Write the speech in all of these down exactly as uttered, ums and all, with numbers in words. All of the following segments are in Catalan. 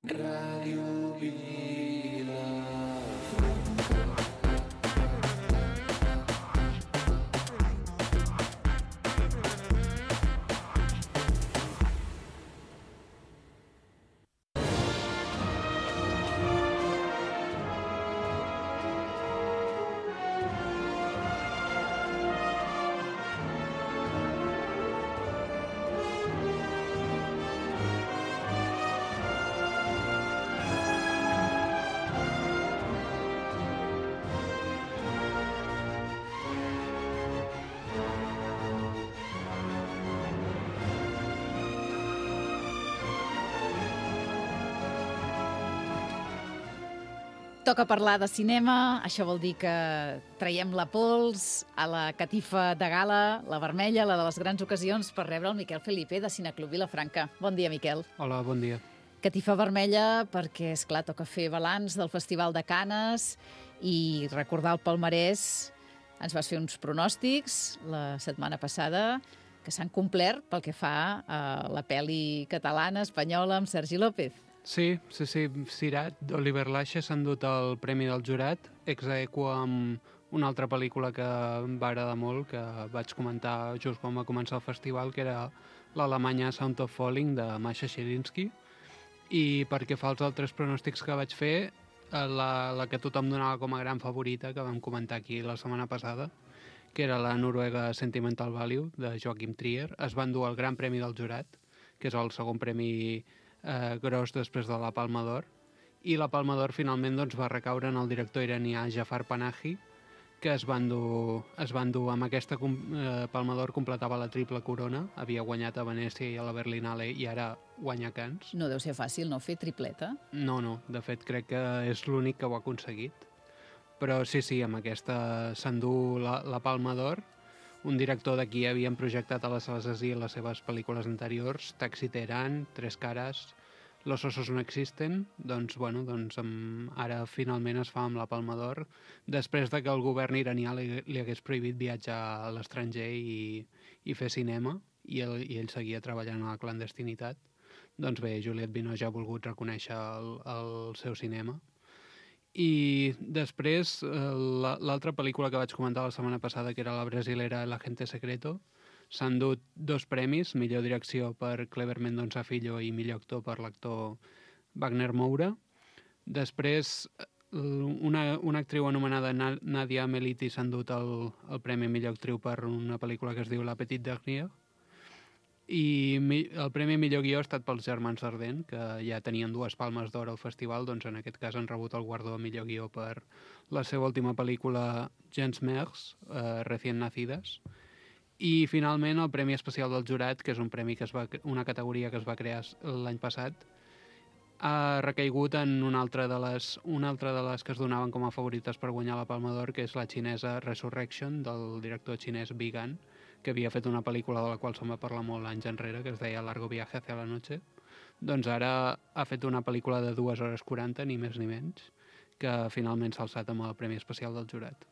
Ràdio Vila. Toca parlar de cinema, això vol dir que traiem la pols a la catifa de gala, la vermella, la de les grans ocasions, per rebre el Miquel Felipe de Cineclub Vilafranca. Bon dia, Miquel. Hola, bon dia. Catifa vermella perquè, és clar, toca fer balanç del Festival de Canes i recordar el palmarès. Ens vas fer uns pronòstics la setmana passada que s'han complert pel que fa a la pel·li catalana, espanyola, amb Sergi López. Sí, sí, sí, Sirat d'Oliver Lache s'ha endut el Premi del Jurat, ex aequo amb una altra pel·lícula que em va agradar molt, que vaig comentar just quan va començar el festival, que era l'alemanya Sound of Falling, de Masha Sherinsky. I perquè fa els altres pronòstics que vaig fer, la, la que tothom donava com a gran favorita, que vam comentar aquí la setmana passada, que era la noruega Sentimental Value, de Joachim Trier, es va endur el Gran Premi del Jurat, que és el segon premi Eh, gros després de la Palma d'Or, i la Palma d'Or finalment doncs, va recaure en el director iranià Jafar Panahi, que es va endur, es va endur amb aquesta eh, Palma d'Or, completava la triple corona, havia guanyat a Venècia i a la Berlinale i ara guanya Cannes. No deu ser fàcil, no, fer tripleta? No, no, de fet crec que és l'únic que ho ha aconseguit, però sí, sí, amb aquesta s'endú la, la Palma d'Or. Un director d'aquí havien projectat a les sales d'Asia les seves pel·lícules anteriors, Taxi Teherán, Tres caras, Los osos no existen, doncs, bueno, doncs amb, ara finalment es fa amb la Palma d'Or, després de que el govern iranià li, li hagués prohibit viatjar a l'estranger i, i fer cinema, i, el, i ell seguia treballant a la clandestinitat. Doncs bé, Juliette Binoche ha volgut reconèixer el, el seu cinema. I després, l'altra pel·lícula que vaig comentar la setmana passada, que era la brasilera El agente secreto, s'han endut dos premis, millor direcció per Cleber Mendonça Filho i millor actor per l'actor Wagner Moura. Després, una, una actriu anomenada Nadia Meliti s'ha endut el, el premi millor actriu per una pel·lícula que es diu La Petite Dernière. I el premi millor guió ha estat pels germans Ardent, que ja tenien dues palmes d'or al festival, doncs en aquest cas han rebut el guardó millor guió per la seva última pel·lícula Gens Mers, eh, Recién Nacides. I finalment el Premi Especial del Jurat, que és un premi que es va, una categoria que es va crear l'any passat, ha recaigut en una altra, de les, una altra de les que es donaven com a favorites per guanyar la Palma d'Or, que és la xinesa Resurrection, del director xinès Bi Gan, que havia fet una pel·lícula de la qual se'n va parlar molt anys enrere, que es deia Largo viaje hacia la noche. Doncs ara ha fet una pel·lícula de dues hores quaranta, ni més ni menys, que finalment s'ha alçat amb el Premi Especial del Jurat.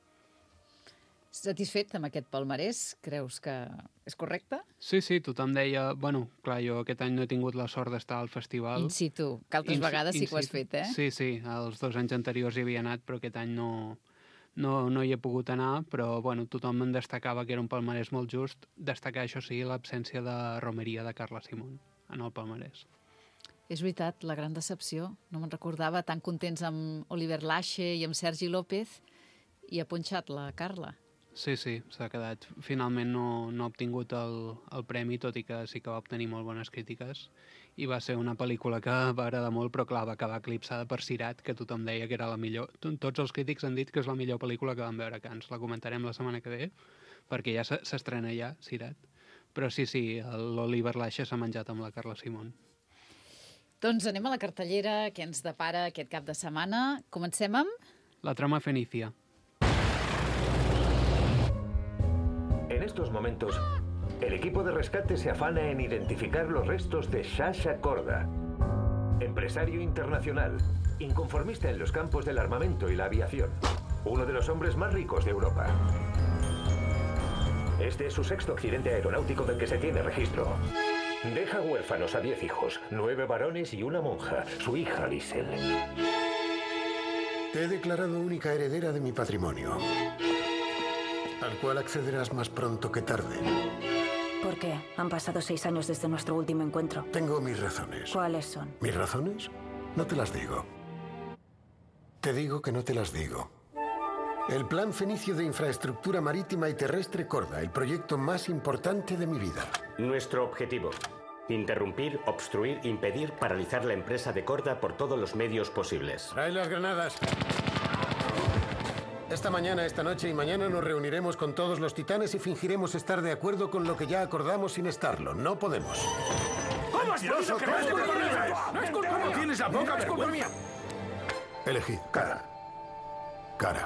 Satisfet amb aquest palmarès? Creus que és correcte? Sí, sí, tothom deia... Bueno, clar, jo aquest any no he tingut la sort d'estar al festival. In situ, que altres in, vegades sí que ho has fet, eh? Sí, sí, els dos anys anteriors hi havia anat, però aquest any no... No, no hi he pogut anar, però bueno, tothom en destacava que era un palmarès molt just. Destacar, això sí, l'absència de romeria de Carla Simón en el palmarès. És veritat, la gran decepció. No me'n recordava, tan contents amb Oliver Lache i amb Sergi López, i ha punxat la Carla. Sí, sí, s'ha quedat. Finalment no, no ha obtingut el, el premi, tot i que sí que va obtenir molt bones crítiques. I va ser una pel·lícula que va agradar molt, però clar, va acabar eclipsada per Sirat, que tothom deia que era la millor. Tots els crítics han dit que és la millor pel·lícula que van veure a Cannes. La comentarem la setmana que ve, perquè ja s'estrena ja, Sirat. Però sí, sí, l'Oliver Lache s'ha menjat amb la Carla Simón. Doncs anem a la cartellera que ens depara aquest cap de setmana. Comencem amb... La trama Fenicia. En estos momentos, el equipo de rescate se afana en identificar los restos de Sasha Korda, empresario internacional, inconformista en los campos del armamento y la aviación, uno de los hombres más ricos de Europa. Este es su sexto accidente aeronáutico del que se tiene registro. Deja huérfanos a diez hijos, nueve varones y una monja, su hija Liesel. Te he declarado única heredera de mi patrimonio, al cual accederás más pronto que tarde. ¿Por qué? Han pasado seis años desde nuestro último encuentro. Tengo mis razones. ¿Cuáles son? ¿Mis razones? No te las digo. Te digo que no te las digo. El Plan Fenicio de Infraestructura Marítima y Terrestre Korda, el proyecto más importante de mi vida. Nuestro objetivo: interrumpir, obstruir, impedir, paralizar la empresa de Korda por todos los medios posibles. Trae las granadas. Esta mañana, esta noche y mañana nos reuniremos con todos los titanes y fingiremos estar de acuerdo con lo que ya acordamos sin estarlo. No podemos. ¿Cómo has podido que no es culpa mía? No es culpa mía. Tienes la poca vergüenza. Elegid. Cara. Cara.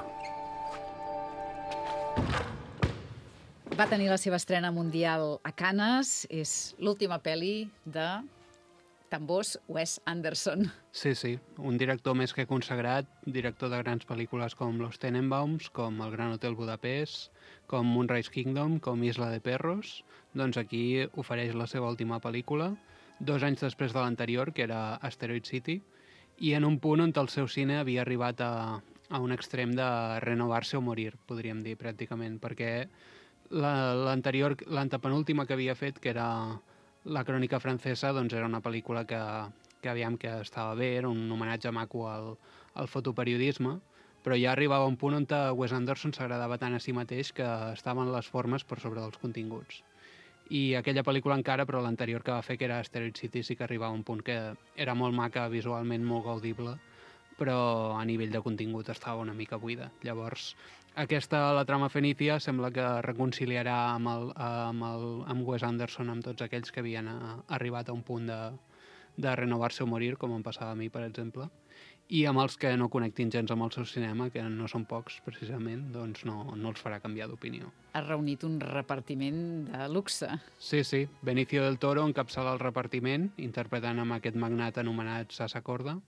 Va tenir la seva estrena mundial a Cannes. És l'última pel·li de tambors Wes Anderson. Sí, sí, un director més que consagrat, director de grans pel·lícules com Los Tenenbaums, com El Gran Hotel Budapest, com Moonrise Kingdom, com Isla de Perros. Doncs aquí ofereix la seva última pel·lícula, dos anys després de l'anterior, que era Asteroid City, i en un punt on el seu cine havia arribat a, a un extrem de renovar-se o morir, podríem dir, pràcticament, perquè l'anterior, l'antepenúltima que havia fet, que era La crònica francesa, doncs era una pel·lícula que, que aviam que estava bé, era un homenatge maco al, al fotoperiodisme, però ja arribava a un punt on Wes Anderson s'agradava tant a si mateix que estaven les formes per sobre dels continguts. I aquella pel·lícula encara, però l'anterior que va fer, que era Asteroid City, sí que arribava a un punt que era molt maca, visualment molt gaudible, però a nivell de contingut estava una mica buida. Llavors, aquesta, la trama Fenicia, sembla que reconciliarà amb, el, amb, el, amb Wes Anderson, amb tots aquells que havien a, arribat a un punt de, de renovar-se o morir, com em passava a mi, per exemple, i amb els que no connectin gens amb el seu cinema, que no són pocs, precisament, doncs no, no els farà canviar d'opinió. Ha reunit un repartiment de luxe. Sí, sí. Benicio del Toro encapçala el repartiment, interpretant amb aquest magnat anomenat Sasa Korda.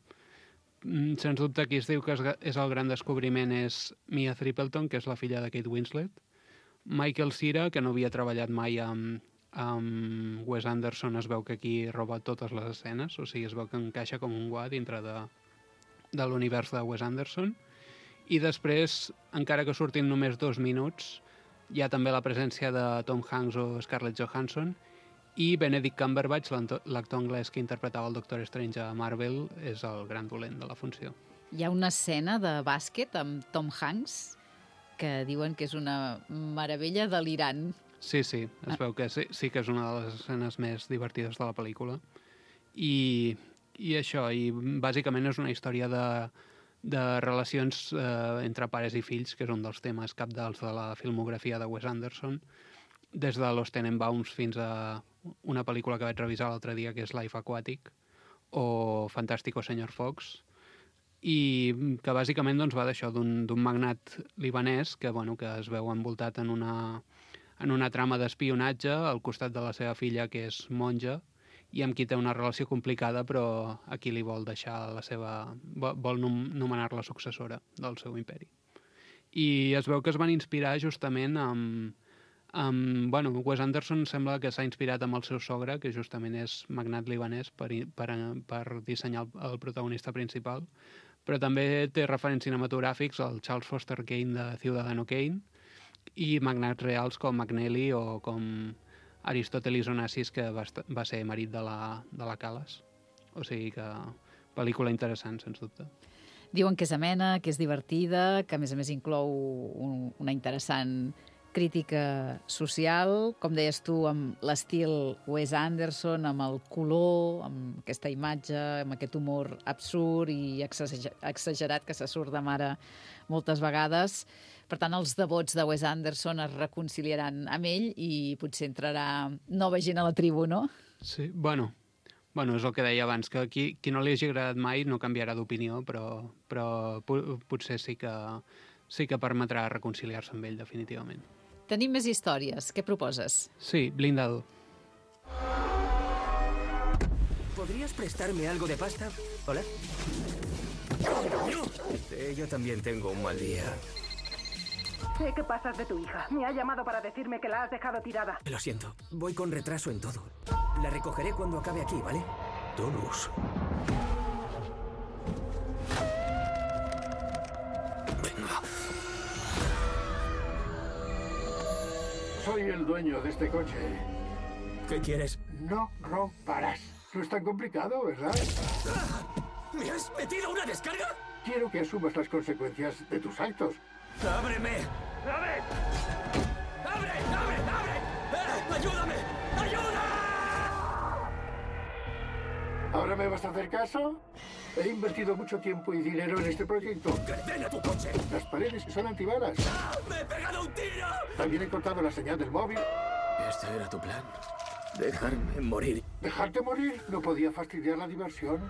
Sens dubte, qui es diu que és el gran descobriment és Mia Tripleton, que és la filla de Kate Winslet. Michael Cera, que no havia treballat mai amb, amb Wes Anderson, es veu que aquí roba totes les escenes, o sigui, es veu que encaixa com un guà dintre de, de l'univers de Wes Anderson. I després, encara que surtin només dos minuts, hi ha també la presència de Tom Hanks o Scarlett Johansson, i Benedict Cumberbatch, l'actor anglès que interpretava el Doctor Strange a Marvel, és el gran dolent de la funció. Hi ha una escena de bàsquet amb Tom Hanks que diuen que és una meravella delirant. Sí, sí, es veu que sí, sí que és una de les escenes més divertides de la pel·lícula. I, i això, i bàsicament és una història de, de relacions eh, entre pares i fills, que és un dels temes cabdals de la filmografia de Wes Anderson, des de Los Tenenbaums fins a una pel·lícula que vaig revisar l'altre dia, que és Life Aquatic, o Fantástico Senyor Fox, i que bàsicament doncs, va d'això, d'un magnat libanès que, bueno, que es veu envoltat en una, en una trama d'espionatge al costat de la seva filla, que és monja, i amb qui té una relació complicada, però a qui li vol deixar la seva... vol nomenar-la successora del seu imperi. I es veu que es van inspirar justament amb... amb bueno, Wes Anderson sembla que s'ha inspirat amb el seu sogre, que justament és magnat libanès, per, per, per dissenyar el, el protagonista principal, però també té referents cinematogràfics al Charles Foster Kane de Ciudadano Kane i magnats reals com McNally o com Aristóteles Onassis, que va, va ser marit de la, de la Calas. O sigui que pel·lícula interessant, sens dubte. Diuen que és amena, que és divertida, que a més a més inclou un, una interessant crítica social, com deies tu, amb l'estil Wes Anderson, amb el color, amb aquesta imatge, amb aquest humor absurd i exagerat que se surt de mare moltes vegades. Per tant, els devots de Wes Anderson es reconciliaran amb ell i potser entrarà nova gent a la tribu, no? Sí, bueno, bueno és el que deia abans, que qui, qui no li hagi agradat mai no canviarà d'opinió, però, però potser sí que, sí que permetrà reconciliar-se amb ell, definitivament. Tenim més històries. Què proposes? Sí, Blindado. ¿Podrías prestarme algo de pasta? ¿Hola? Sí, yo también tengo un mal día. Sé que pasas de tu hija. Me ha llamado para decirme que la has dejado tirada. Lo siento, voy con retraso en todo. La recogeré cuando acabe aquí, ¿vale? Todos. Venga. Soy el dueño de este coche. ¿Qué quieres? No romparás. No es tan complicado, ¿verdad? ¿Me has metido una descarga? Quiero que asumas las consecuencias de tus actos. ¡Ábreme! ¡Abre! ¡Abre! ¡Abre! ¡Abre! ¡Eh! ¡Ayúdame! ¡Ayuda! ¿Ahora me vas a hacer caso? He invertido mucho tiempo y dinero en este proyecto. ¡Ven a tu coche! Las paredes son antibalas. ¡Ah! ¡Me he pegado un tiro! También he cortado la señal del móvil. ¿Este era tu plan? Dejarme morir. ¿Dejarte morir? No podía fastidiar la diversión.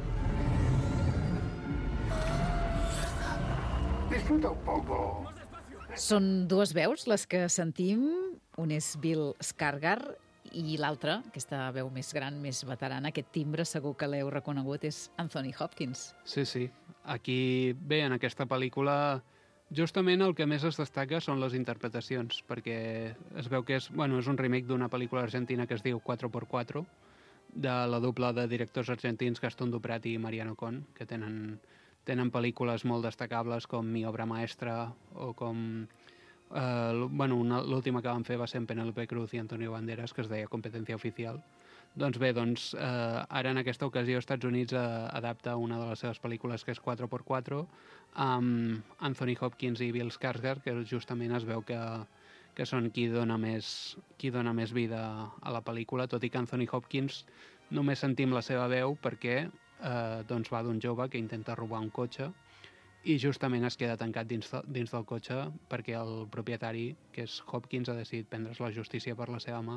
Disfruta un poco. Són dues veus les que sentim. Un és Bill Skarsgård i l'altra, aquesta veu més gran, més veterana, aquest timbre segur que l'heu reconegut, és Anthony Hopkins. Sí, sí. Aquí, bé, en aquesta pel·lícula, justament el que més es destaca són les interpretacions, perquè es veu que és, bueno, és un remake d'una pel·lícula argentina que es diu quatre per quatre, de la dupla de directors argentins Gastón Duprat i Mariano Con, que tenen, tenen pel·lícules molt destacables com Mi obra maestra o com... Uh, bueno, l'última que van fer va ser en Penélope Cruz i Antonio Banderas, que es deia Competencia Oficial. Doncs bé, doncs, uh, ara en aquesta ocasió als Estats Units uh, adapta una de les seves pel·lícules, que és quatre per quatre, amb Anthony Hopkins i Bill Skarsgård, que justament es veu que, que són qui dona, més, qui dona més vida a la pel·lícula, tot i que Anthony Hopkins només sentim la seva veu perquè uh, doncs va d'un jove que intenta robar un cotxe i justament es queda tancat dins, de, dins del cotxe perquè el propietari, que és Hopkins, ha decidit prendre's la justícia per la seva mà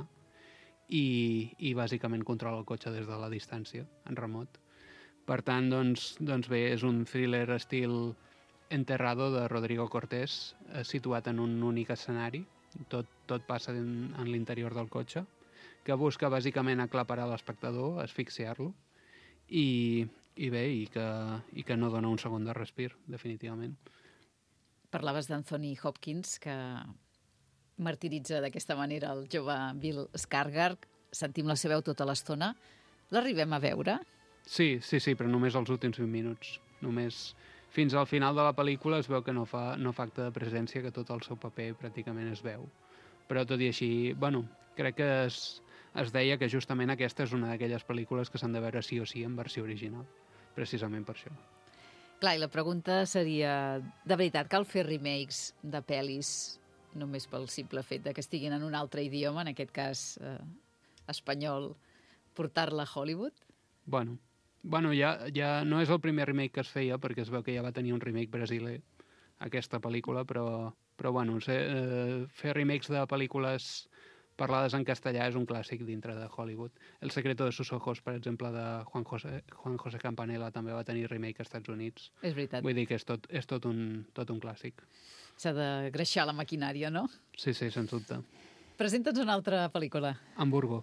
i, i bàsicament controla el cotxe des de la distància, en remot. Per tant, doncs, doncs bé, és un thriller estil Enterrado de Rodrigo Cortés, eh, situat en un únic escenari, tot, tot passa en, en l'interior del cotxe, que busca bàsicament aclaparar l'espectador, asfixiar-lo, i, i bé, i que, i que no dona un segon de respir, definitivament. Parlaves d'Anthony Hopkins, que martiritza d'aquesta manera el jove Bill Skarsgård. Sentim la seva veu tota l'estona. L'arribem a veure? Sí, sí, sí, però només els últims vint minuts. Només fins al final de la pel·lícula es veu que no fa, no fa acte de presència, que tot el seu paper pràcticament es veu. Però tot i així, bueno, crec que es, es deia que justament aquesta és una d'aquelles pel·lícules que s'han de veure sí o sí en versió original, precisament per això. Clar, i la pregunta seria, de veritat, cal fer remakes de pel·lis només pel simple fet de que estiguin en un altre idioma, en aquest cas eh, espanyol, portar-la a Hollywood? Bueno, bueno ja, ja no és el primer remake que es feia, perquè es veu que ja va tenir un remake brasiler, aquesta pel·lícula, però, però bueno, sé, eh, fer remakes de pel·lícules parlades en castellà és un clàssic dintre de Hollywood. El secreto de sus ojos, per exemple, de Juan José, Juan José Campanella, també va tenir remake als Estats Units. És veritat. Vull dir que és tot, és tot, un, tot un clàssic. S'ha de greixar la maquinària, no? Sí, sí, sens dubte. Presenta'ns una altra pel·lícula. Hamburgo.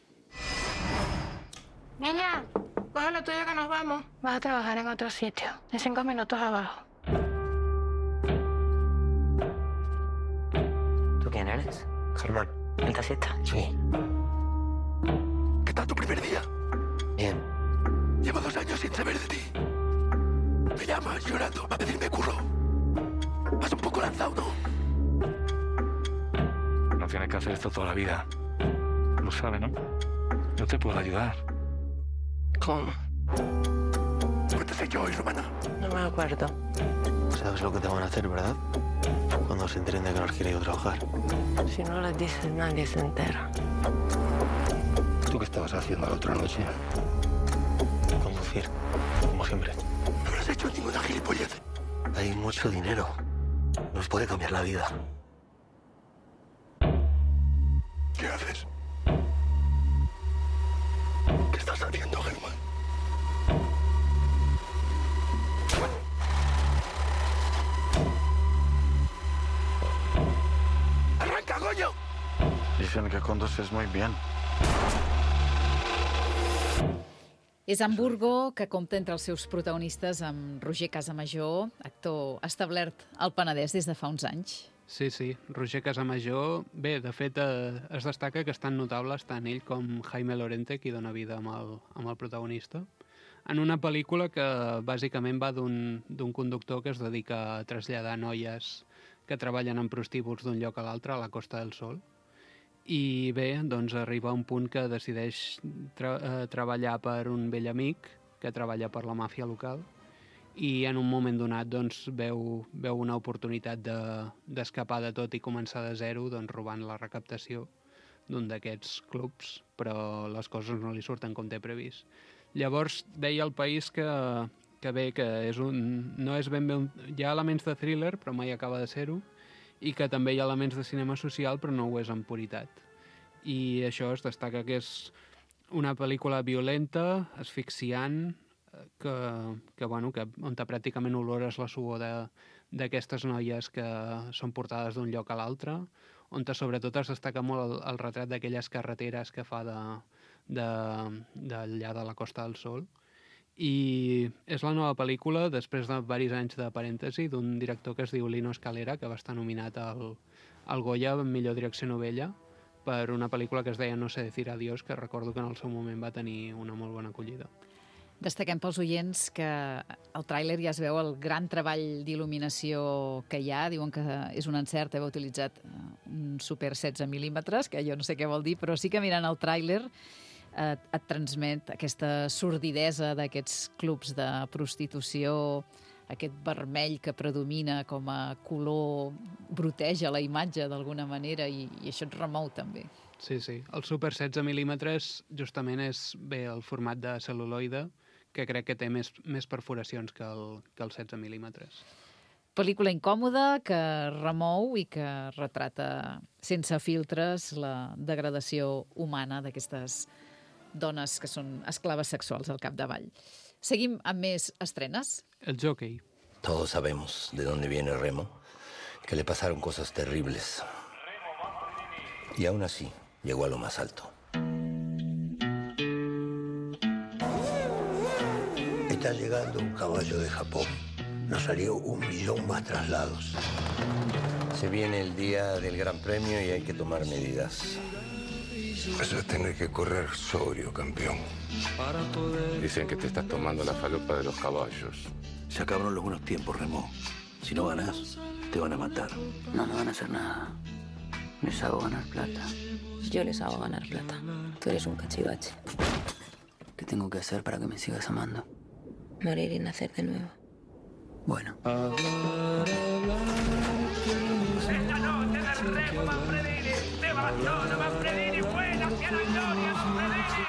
Niña, coge lo tuyo que nos vamos. Vas a trabajar en otro sitio, en cinco minutos abajo. ¿Tú quién eres? Germán. ¿El taxista? Sí. ¿Qué tal tu primer día? Bien. Llevo dos años sin saber de ti. Me llamas llorando a pedirme curro. Vas un poco lanzado, ¿no? No tienes que hacer esto toda la vida. Lo sabes, ¿no? Yo te puedo ayudar. ¿Cómo? ¿Qué te sé yo hoy, Romana? No me acuerdo. Sabes lo que te van a hacer, ¿verdad? Cuando se enteren de que no has querido trabajar. Si no les dices, nadie se entera. ¿Tú qué estabas haciendo la otra noche? Conducir, como siempre. No habrás hecho ninguna gilipollez. Hay mucho dinero. Nos puede cambiar la vida. ¿Qué haces? ¿Qué estás haciendo, Germán? ¡Arranca, coño! Dicen que conduces muy bien. És Hamburgo, que compta entre els seus protagonistes amb Roger Casamajor, actor establert al Penedès des de fa uns anys. Sí, sí, Roger Casamajor, bé, de fet eh, es destaca que és tan notable tant ell com Jaime Lorente, qui dona vida amb el, amb el protagonista, en una pel·lícula que bàsicament va d'un conductor que es dedica a traslladar noies que treballen en prostíbuls d'un lloc a l'altre a la Costa del Sol. I bé, doncs arriba a un punt que decideix tra eh, treballar per un vell amic que treballa per la màfia local i en un moment donat doncs, veu, veu una oportunitat d'escapar de, de tot i començar de zero doncs, robant la recaptació d'un d'aquests clubs, però les coses no li surten com té previst. Llavors deia el País que, que bé, que és un, no és ben bé un, hi ha elements de thriller però mai acaba de ser-ho, i que també hi ha elements de cinema social però no ho és en puritat. I això es destaca que és una pel·lícula violenta, asfixiant, que, que, bueno, que on pràcticament olores la suor d'aquestes noies que són portades d'un lloc a l'altre, on sobretot es destaca molt el, el retrat d'aquelles carreteres que fa d'allà de, de, de la Costa del Sol. I és la nova pel·lícula, després de diversos anys de parèntesi, d'un director que es diu Lino Escalera, que va estar nominat al, al Goya en millor direcció novella per una pel·lícula que es deia No sé decir adiós, que recordo que en el seu moment va tenir una molt bona acollida. Destaquem pels oients que al tràiler ja es veu el gran treball d'il·luminació que hi ha. Diuen que és un encert haver utilitzat un super setze mil·límetres, que jo no sé què vol dir, però sí que mirant el tràiler et, et transmet aquesta sordidesa d'aquests clubs de prostitució, aquest vermell que predomina com a color, broteja la imatge d'alguna manera i, i això et remou també. Sí, sí. El super setze mil·límetres justament és bé el format de cel·luloide, que crec que té més, més perforacions que el, que el setze mil·límetres. Pel·lícula incòmoda que remou i que retrata sense filtres la degradació humana d'aquestes dones que són esclaves sexuals al capdavall. Seguim amb més estrenes. El Jockey. Todos sabemos de dónde viene Remo, que le pasaron cosas terribles. Y aún así, llegó a lo más alto. Está llegando un caballo de Japón. Nos salió un millón más traslados. Se viene el día del Gran Premio y hay que tomar medidas. Eso es tener que correr sobrio, campeón. Dicen que te estás tomando la falopa de los caballos. Se acabaron los buenos tiempos, Remo. Si no ganas, te van a matar. No me van a hacer nada. Les hago ganar plata. Yo les hago ganar plata. Tú eres un cachivache. ¿Qué tengo que hacer para que me sigas amando? Morir y nacer de nuevo. Bueno. Esta noche del Remo Manfredini, de Barcelona, Manfredini, buena hacia la gloria, Manfredini!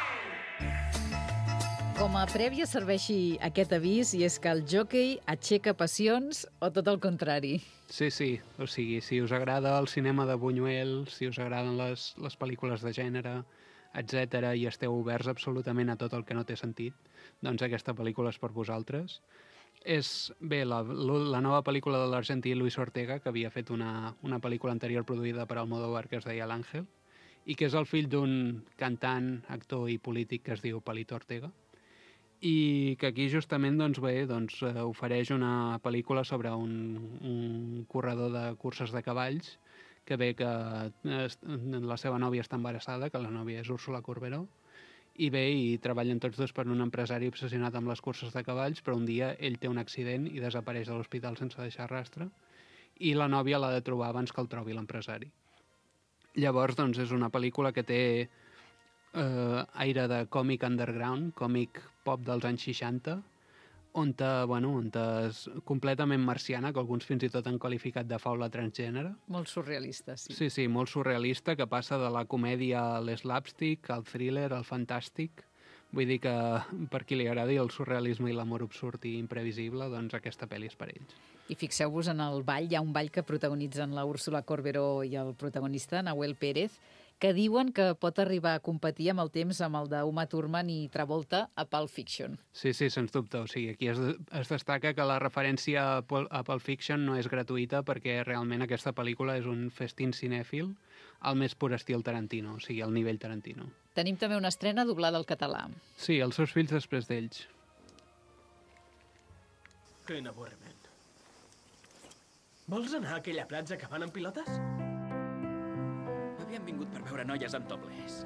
Com a prèvia serveixi aquest avís, i és que el Jockey aixeca passions o tot el contrari. Sí, sí, o sigui, si us agrada el cinema de Buñuel, si us agraden les, les pel·lícules de gènere, etcètera, i esteu oberts absolutament a tot el que no té sentit, doncs aquesta pel·lícula és per vosaltres. És, bé, la, la nova pel·lícula de l'argentí Luis Ortega, que havia fet una, una pel·lícula anterior produïda per Almodóvar que es deia L'Àngel, i que és el fill d'un cantant, actor i polític que es diu Palito Ortega, i que aquí justament doncs, bé, doncs, ofereix una pel·lícula sobre un, un corredor de curses de cavalls que ve que la seva nòvia està embarassada, que la nòvia és Úrsula Corberó, i bé, i treballen tots dos per un empresari obsessionat amb les curses de cavalls, però un dia ell té un accident i desapareix de l'hospital sense deixar rastre, i la nòvia l'ha de trobar abans que el trobi l'empresari. Llavors, doncs, és una pel·lícula que té eh, aire de còmic underground, còmic pop dels anys seixanta, on, bueno, on és completament marciana, que alguns fins i tot han qualificat de faula transgènere. Molt surrealista, sí. Sí, sí, molt surrealista, que passa de la comèdia a l'slapstick, al thriller, al fantàstic. Vull dir que per qui li agradi el surrealisme i l'amor absurd i imprevisible, doncs aquesta pel·li és per ells. I fixeu-vos en el ball, hi ha un ball que protagonitzen la Úrsula Corberó i el protagonista, Nahuel Pérez, que diuen que pot arribar a competir amb el temps amb el d'Uma Thurman i Travolta a Pulp Fiction. Sí, sí, sens dubte. O sigui, aquí es, es destaca que la referència a Pulp Fiction no és gratuïta perquè realment aquesta pel·lícula és un festín cinèfil al més pur estil Tarantino, o sigui, al nivell Tarantino. Tenim també una estrena doblada al català. Sí, Els seus fills després d'ells. Quin avorriment. Vols anar a aquella platja que van amb pilotes? Havíem vingut per veure noies amb topless.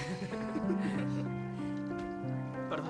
Perdó.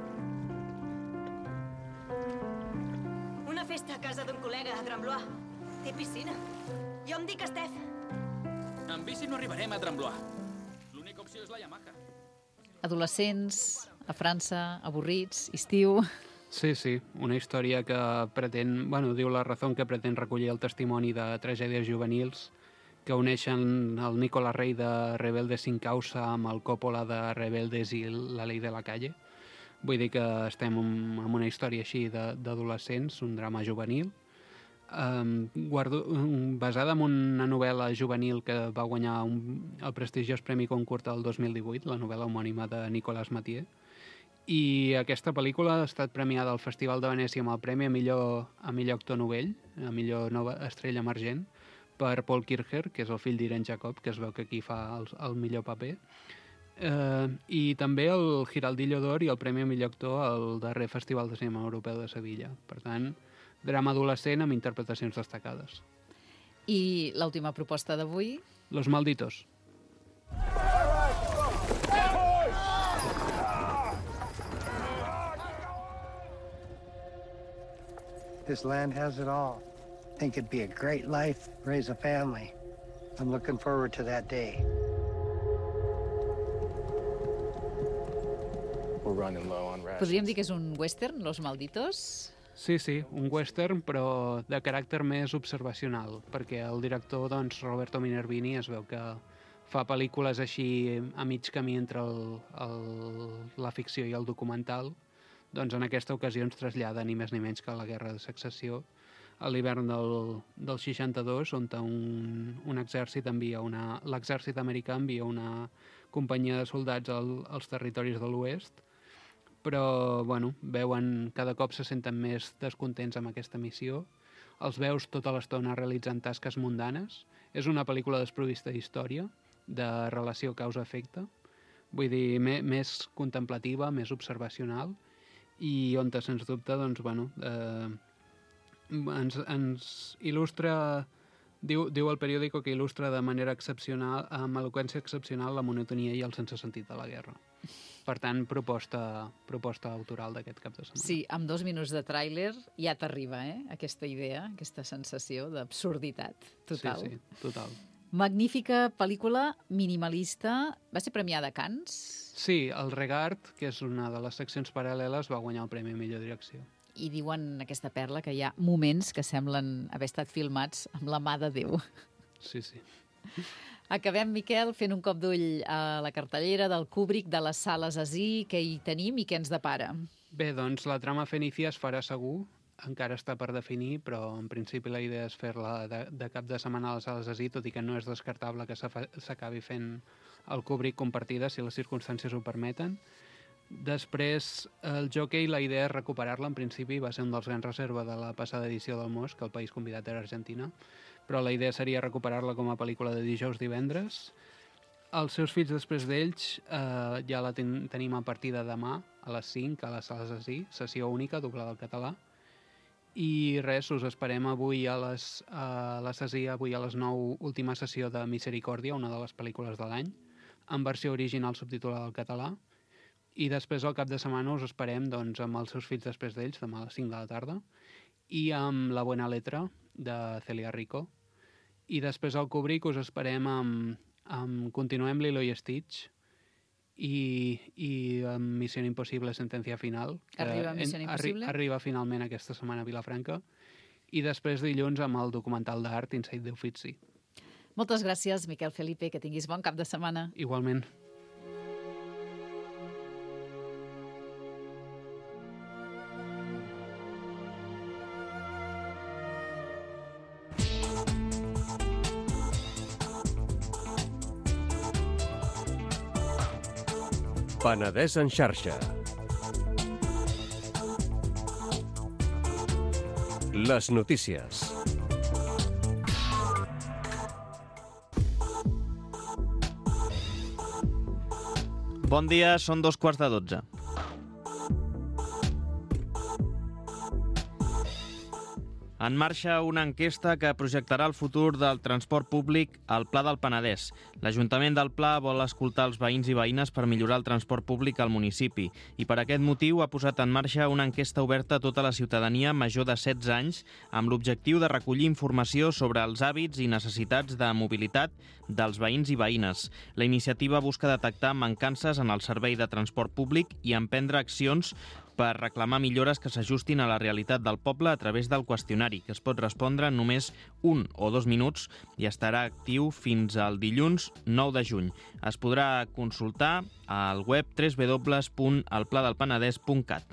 Una festa a casa d'un col·lega a Dramblois. Té piscina. Jo em dic Estef. En bici no arribarem a Dramblois. L'única opció és la Yamaha. Adolescents, a França, avorrits, estiu... Sí, sí, una història que pretén, bueno, diu La Razón, que pretén recollir el testimoni de tragèdies juvenils que uneixen el Nicolas Rey de Rebeldes sin causa amb el Coppola de Rebeldes i La ley de la calle. Vull dir que estem en una història així d'adolescents, un drama juvenil, um, guardo, um, basada en una novel·la juvenil que va guanyar un, el prestigiós Premi Goncourt el dos mil divuit, la novel·la homònima de Nicolas Mathieu. I aquesta pel·lícula ha estat premiada al Festival de Venècia amb el premi a millor, a millor actor novell, a millor nova estrella emergent, per Paul Kircher, que és el fill d'Irene Jacob, que es veu que aquí fa el, el millor paper. Eh, I també el Giraldillo d'Or i el premi a millor actor al darrer Festival de Cinema Europeu de Sevilla. Per tant, drama adolescent amb interpretacions destacades. I l'última proposta d'avui? Los Malditos. This land has it all. Think it'd be a great life, raise a family. I'm looking forward to that day. We're running low on rations. Podríem dir que és un western, Los Malditos? Sí, sí, un western, però de caràcter més observacional, perquè el director, doncs, Roberto Minervini, es veu que fa pel·lícules així a mig camí entre el, el, la ficció i el documental. Doncs en aquesta ocasió ens trasllada ni més ni menys que a la Guerra de Secessió, a l'hivern del, del seixanta-dos, on un, un exèrcit envia una, l'exèrcit americà envia una companyia de soldats al, als territoris de l'oest, però bueno, veuen, cada cop se senten més descontents amb aquesta missió, els veus tota l'estona realitzant tasques mundanes. És una pel·lícula desprovista d'història, de relació causa-efecte, vull dir, me, més contemplativa, més observacional, i on, sens dubte, doncs, bueno, eh, ens, ens il·lustra, diu, diu el periòdico que il·lustra de manera excepcional, amb eloqüència excepcional, la monotonia i el sense sentit de la guerra. Per tant, proposta, proposta autoral d'aquest cap de setmana. Sí, amb dos minuts de tràiler ja t'arriba, eh?, aquesta idea, aquesta sensació d'absurditat total. Sí, sí, total. Magnífica pel·lícula minimalista. Va ser premiada a Cannes? Sí, el Regard, que és una de les seccions paral·leles, va guanyar el Premi a Millor Direcció. I diuen aquesta perla que hi ha moments que semblen haver estat filmats amb la mà de Déu. Sí, sí. Acabem, Miquel, fent un cop d'ull a la cartellera del Kubrick, de les sales Así, què hi tenim i què ens depara. Bé, doncs la trama Fenicia es farà segur, encara està per definir, però en principi la idea és fer-la de, de cap de setmana a les sales Así, tot i que no és descartable que s'acabi fent el Kubrick compartida si les circumstàncies ho permeten. Després, el Jockey, la idea és recuperar-la. En principi va ser un dels grans reserva de la passada edició del Mos, que el país convidat era Argentina, però la idea seria recuperar-la com a pel·lícula de dijous divendres. Els seus fills després d'ells eh, ja la ten tenim a partir de demà a les cinc a les sales Así, sessió única, doblada al català. I res, us esperem avui a les, a la Así, avui a les nou, última sessió de Misericòrdia, una de les pel·lícules de l'any, en versió original subtitulada al català. I després, al cap de setmana, us esperem doncs, amb els seus fills després d'ells, demà a les cinc de la tarda, i amb La Buena Letra, de Celia Rico. I després, al Kubrick, us esperem amb, amb Continuem Lilo i Stitch, i, i amb Missió Impossible, Sentencia Final. Arriba Missió Impossible? Arri arriba finalment aquesta setmana a Vilafranca. I després dilluns amb el documental d'art Inside the Uffizi. Moltes gràcies, Miquel Felipe, que tinguis bon cap de setmana. Igualment. Penedès en xarxa. Les notícies. Bon dia, són dos quarts de dotze. En marxa una enquesta que projectarà el futur del transport públic al Pla del Penedès. L'Ajuntament del Pla vol escoltar els veïns i veïnes per millorar el transport públic al municipi i per aquest motiu ha posat en marxa una enquesta oberta a tota la ciutadania major de setze anys amb l'objectiu de recollir informació sobre els hàbits i necessitats de mobilitat dels veïns i veïnes. La iniciativa busca detectar mancances en el servei de transport públic i emprendre accions per reclamar millores que s'ajustin a la realitat del poble a través del qüestionari, que es pot respondre en només un o dos minuts i estarà actiu fins al dilluns nou de juny. Es podrà consultar al web w w w punt el pla del penedès punt cat.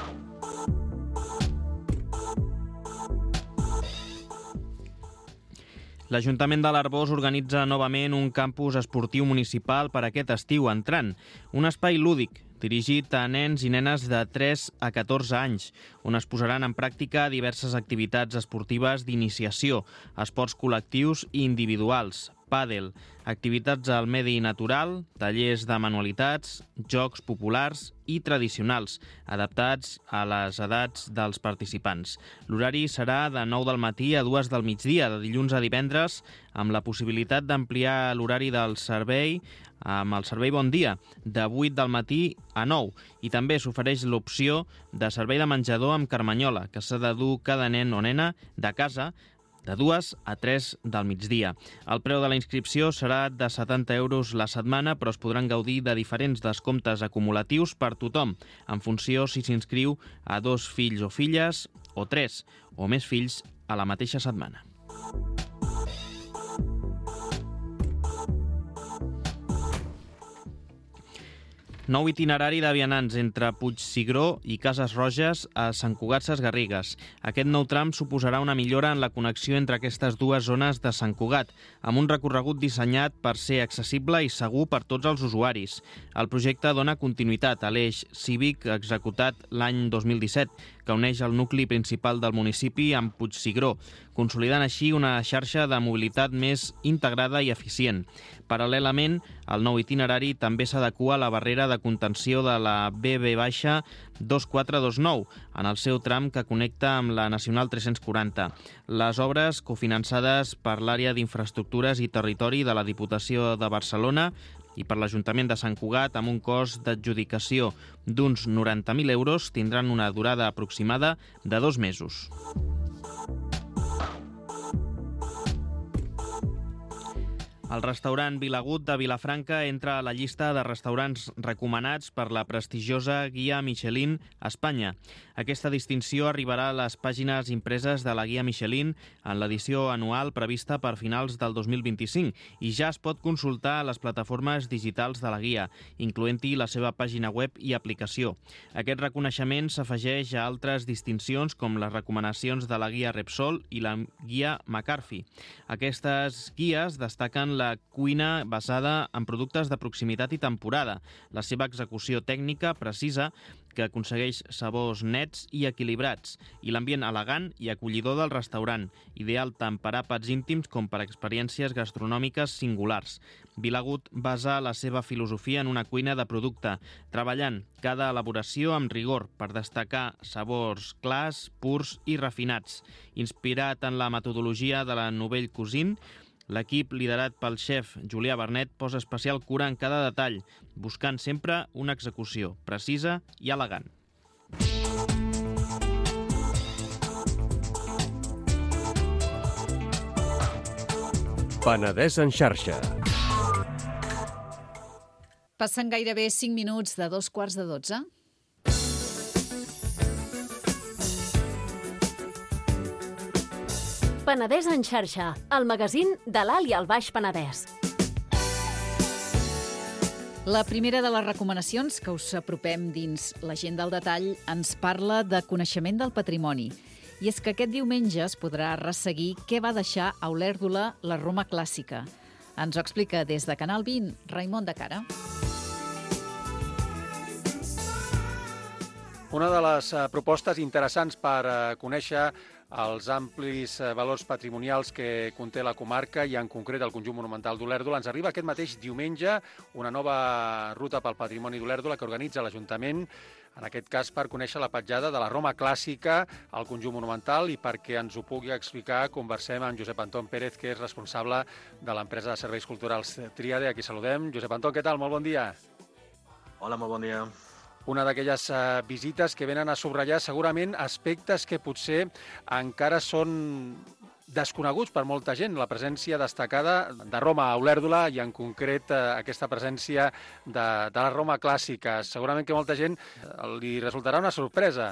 L'Ajuntament de l'Arboç organitza novament un campus esportiu municipal per aquest estiu entrant, un espai lúdic dirigit a nens i nenes de tres a catorze anys, on es posaran en pràctica diverses activitats esportives d'iniciació, esports col·lectius i individuals, pàdel, activitats al medi natural, tallers de manualitats, jocs populars i tradicionals, adaptats a les edats dels participants. L'horari serà de nou del matí a dues del migdia, de dilluns a divendres, amb la possibilitat d'ampliar l'horari del servei amb el servei Bon Dia, de vuit del matí a nou. I també s'ofereix l'opció de servei de menjador amb carmanyola, que s'ha de dur cada nen o nena de casa de dues a tres del migdia. El preu de la inscripció serà de setanta euros la setmana, però es podran gaudir de diferents descomptes acumulatius per tothom, en funció si s'inscriu a dos fills o filles o tres o més fills a la mateixa setmana. Nou itinerari de vianants entre Puigcigró i Cases Roges a Sant Cugat Sesgarrigues. Aquest nou tram suposarà una millora en la connexió entre aquestes dues zones de Sant Cugat, amb un recorregut dissenyat per ser accessible i segur per tots els usuaris. El projecte dona continuïtat a l'eix cívic executat l'any dos mil disset, que uneix el nucli principal del municipi amb Puigcigró, consolidant així una xarxa de mobilitat més integrada i eficient. Paral·lelament, el nou itinerari també s'adequa a la barrera de contenció de la B B dos quatre dos nou, en el seu tram que connecta amb la Nacional tres-cents quaranta. Les obres, cofinançades per l'àrea d'infraestructures i territori de la Diputació de Barcelona i per l'Ajuntament de Sant Cugat, amb un cost d'adjudicació d'uns noranta mil euros, tindran una durada aproximada de dos mesos. El restaurant Vilagut de Vilafranca entra a la llista de restaurants recomanats per la prestigiosa Guia Michelin a Espanya. Aquesta distinció arribarà a les pàgines impreses de la Guia Michelin en l'edició anual prevista per finals del dos mil vint-i-cinc i ja es pot consultar a les plataformes digitals de la guia, incloent-hi la seva pàgina web i aplicació. Aquest reconeixement s'afegeix a altres distincions com les recomanacions de la Guia Repsol i la Guia McCarthy. Aquestes guies destaquen la cuina basada en productes de proximitat i temporada, la seva execució tècnica precisa que aconsegueix sabors nets i equilibrats i l'ambient elegant i acollidor del restaurant, ideal tant per àpats íntims com per experiències gastronòmiques singulars. Vilagut basa la seva filosofia en una cuina de producte, treballant cada elaboració amb rigor per destacar sabors clars, purs i refinats. Inspirat en la metodologia de la Nouvelle Cuisine, l'equip, liderat pel xef Julià Bernet, posa especial cura en cada detall, buscant sempre una execució precisa i elegant. Penedès en xarxa. Passen gairebé cinc minuts de dos quarts de dotze. Penedès en xarxa, el magazín de l'Alt i el Baix Penedès. La primera de les recomanacions que us apropem dins l'agenda al detall ens parla de coneixement del patrimoni. I és que aquest diumenge es podrà resseguir què va deixar a Olèrdola la Roma clàssica. Ens ho explica des de Canal vint, Raimon de Cara. Una de les propostes interessants per conèixer els amplis valors patrimonials que conté la comarca i en concret el conjunt monumental d'Olèrdola. Ens arriba aquest mateix diumenge una nova ruta pel patrimoni d'Olèrdola que organitza l'Ajuntament en aquest cas per conèixer la petjada de la Roma clàssica al conjunt monumental, i perquè ens ho pugui explicar conversem amb Josep Anton Pérez, que és responsable de l'empresa de serveis culturals Tríade. Aquí saludem. Josep Anton, què tal? Molt bon dia. Hola, molt bon dia. Una d'aquelles uh, visites que venen a subratllar segurament aspectes que potser encara són desconeguts per molta gent, la presència destacada de Roma a Olèrdola i en concret eh, aquesta presència de, de la Roma clàssica. Segurament que molta gent eh, li resultarà una sorpresa.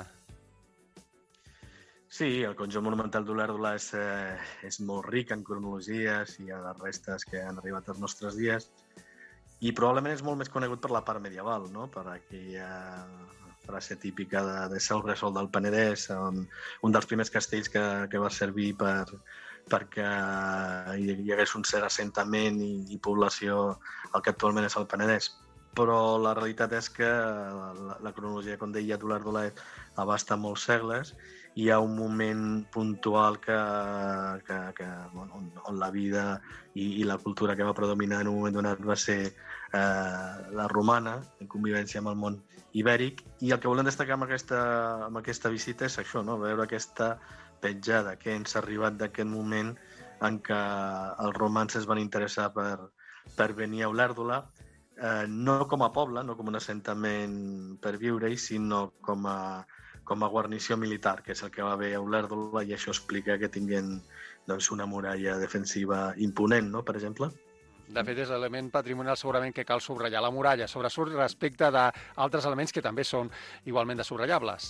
Sí, el conjunt monumental d'Olèrdola és, eh, és molt ric en cronologies i a les restes que han arribat als nostres dies, i probablement és molt més conegut per la part medieval, no? Per aquella frase típica de, de ser el bressol del Penedès, un, un dels primers castells que, que va servir per, perquè hi, hi hagués un cert assentament i, i població al que actualment és el Penedès. Però la realitat és que la, la cronologia, com deia, d'Olèrdola abasta molts segles, i hi ha un moment puntual que, que, que, bueno, on, on la vida i, i la cultura que va predominar en un moment donat va ser eh, la romana, en convivència amb el món ibèric, i el que volem destacar amb aquesta, amb aquesta visita és això, no? Veure aquesta petjada que ens ha arribat d'aquest moment en què els romans es van interessar per, per venir a Olèrdola, eh, no com a poble, no com un assentament per viure-hi, sinó com a com a guarnició militar, que és el que va haver a Olèrdola, i això explica que tinguin doncs, una muralla defensiva imponent, no?, per exemple. De fet, és l'element patrimonial segurament que cal subratllar. La muralla sobresurt respecte d'altres elements que també són igualment de subrallables.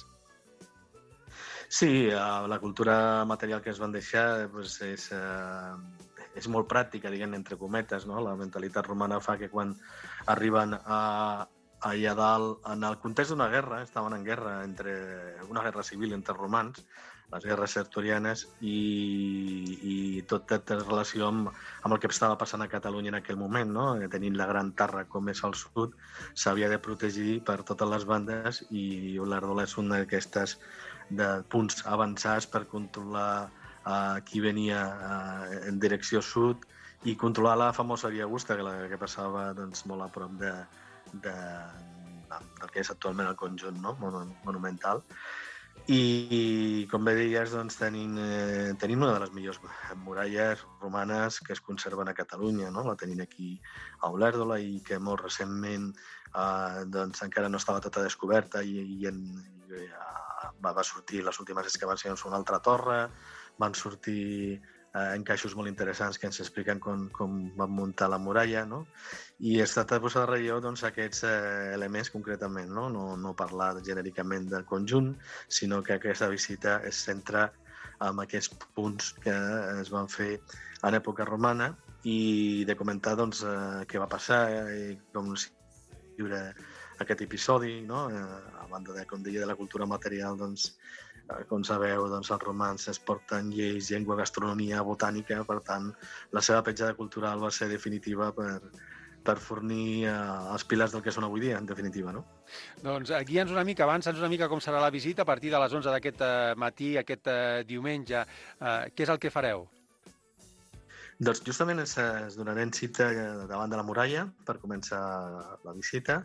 Sí, la cultura material que es van deixar doncs, és, eh, és molt pràctica, diguem, entre cometes, no? La mentalitat romana fa que quan arriben a allà dalt, en el context d'una guerra, estaven en guerra, entre una guerra civil entre romans, les guerres sertorianes, i, i tot té relació amb, amb el que estava passant a Catalunya en aquell moment, no? Tenint la gran Tàrrega com és al sud, s'havia de protegir per totes les bandes, i Olèrdola és un d'aquestes de punts avançats per controlar uh, qui venia uh, en direcció sud i controlar la famosa Via Augusta, que, la, que passava doncs, molt a prop de De, del que és actualment el conjunt, no? Monumental. I, com bé deies, doncs, tenim, eh, tenim una de les millors muralles romanes que es conserven a Catalunya, no? La tenim aquí a Olèrdola, i que molt recentment eh, doncs, encara no estava tota descoberta, i, i, en, i eh, va, va sortir les últimes excavacions una altra torre, van sortir eh, encaixos molt interessants que ens expliquen com, com van muntar la muralla, no? I es tracta de posar de relleu doncs, aquests eh, elements concretament, no? No, no parlar genèricament del conjunt, sinó que aquesta visita es centra en aquests punts que es van fer en època romana, i de comentar doncs, eh, què va passar i com s'hi viure aquest episodi, no? Eh, a banda de, com deia, de la cultura material, doncs, eh, com sabeu, doncs, els romans es porten lleis, llengua, gastronomia, botànica, per tant, la seva petjada cultural va ser definitiva per per fornir eh, els pilars del que són avui dia, en definitiva, no? Doncs eh, guia'ns una mica, avança'ns una mica com serà la visita a partir de les onze d'aquest eh, matí, aquest eh, diumenge. Eh, què és el que fareu? Doncs justament ens, ens donarem cita davant de la muralla per començar la visita,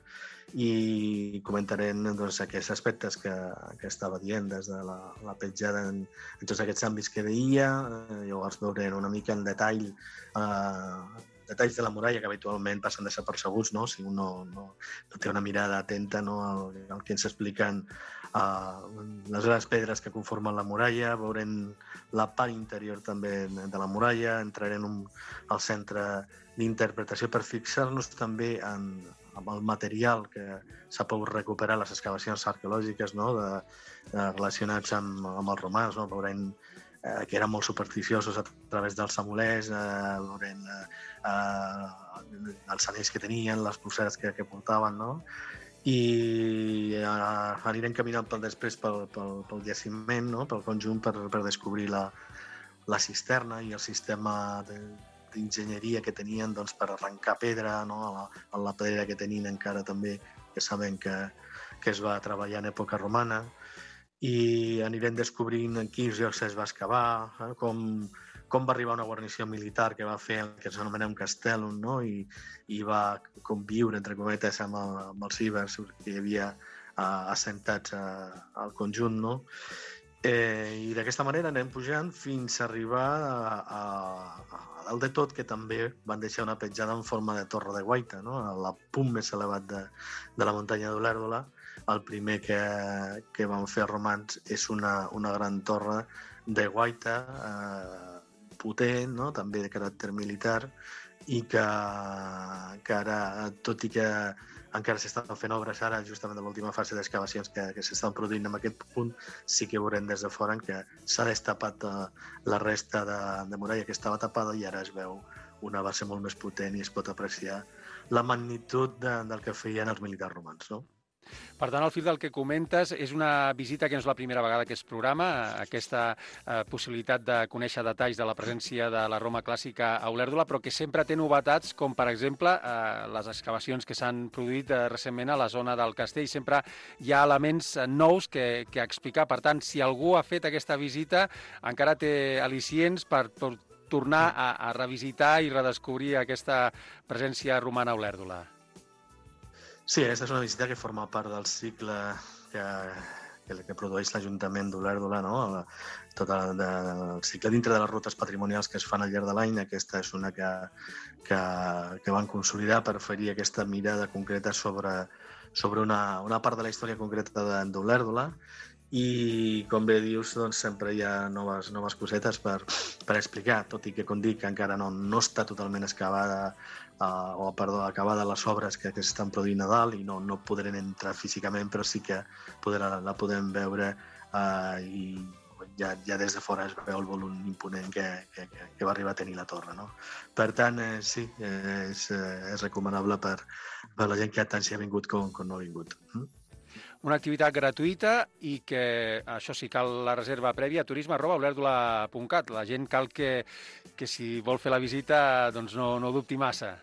i comentarem doncs, aquests aspectes que, que estava dient des de la, la petjada en, en tots aquests àmbits que deia. Eh, llavors veurem una mica en detall eh, detalls de la muralla que habitualment passen desapercebuts, no? Si un no, no, no té una mirada atenta, no? al, al que ens expliquen uh, les grans pedres que conformen la muralla. Veurem la part interior també de la muralla, entrarem un, al centre d'interpretació per fixar-nos també en, en el material que s'ha pogut recuperar les excavacions arqueològiques, no? de, de, relacionats amb, amb els romans. No? Veurem eh, que eren molt supersticiosos a través dels amulets, eh, veurem eh, eh, els anells que tenien, les pulseres que, que portaven, no? I eh, anirem caminant pel, després pel, pel, pel jaciment, no? Pel conjunt, per, per descobrir la, la cisterna i el sistema de, d'enginyeria que tenien doncs, per arrencar pedra, no? a, la, a la pedra que tenien encara també, que sabem que, que es va treballar en època romana, i anirem descobrint en quins llocs es va excavar, eh? com, com va arribar una guarnició militar que va fer el que s'anomena un castellum, no? I, i va conviure, entre cometes, amb, el, amb els ibers que hi havia assentats al conjunt, no? Eh, I d'aquesta manera anem pujant fins a arribar a, a, a dalt de tot, que també van deixar una petjada en forma de torre de guaita, no? El punt més elevat de, de la muntanya d'Olèrdola. El primer que, que van fer els romans és una, una gran torre de guaita eh, potent, no? També de caràcter militar, i que, que ara, tot i que encara s'estan fent obres ara, justament de l'última fase d'excavacions que, que s'estan produint en aquest punt, sí que veurem des de fora que s'ha destapat la resta de, de muralla que estava tapada i ara es veu una base molt més potent i es pot apreciar la magnitud de, del que feien els militars romans, no? Per tant, al fil del que comentes, és una visita que no és la primera vegada que es programa, aquesta eh, possibilitat de conèixer detalls de la presència de la Roma clàssica a Olèrdola, però que sempre té novetats, com per exemple eh, les excavacions que s'han produït eh, recentment a la zona del castell. Sempre hi ha elements eh, nous que, que explicar. Per tant, si algú ha fet aquesta visita, encara té al·licients per, per tornar a, a revisitar i redescobrir aquesta presència romana a Olèrdola. Sí, aquesta és una visita que forma part del cicle que, que, que produeix l'Ajuntament d'Olèrdola, no? Tot el, de, el cicle dintre de les rutes patrimonials que es fan al llarg de l'any. Aquesta és una que, que, que van consolidar per oferir aquesta mirada concreta sobre, sobre una, una part de la història concreta d'Olèrdola. I, com bé dius, doncs, sempre hi ha noves, noves cosetes per, per explicar, tot i que, com dic, encara no, no està totalment excavada Uh, o perdó, acabada les obres que, que s'estan produint a dalt i no, no podrem entrar físicament, però sí que poder, la podem veure uh, i ja, ja des de fora es veu el volum imponent que, que, que va arribar a tenir la torre, no? Per tant, eh, sí, eh, és, eh, és recomanable per, per la gent que tant s'hi ha vingut com, com no ha vingut. Mm? Una activitat gratuïta i que, això sí, cal la reserva prèvia a turisme arroba olèrdola punt cat. La gent cal que, que si vol fer la visita, doncs no, no dubti massa.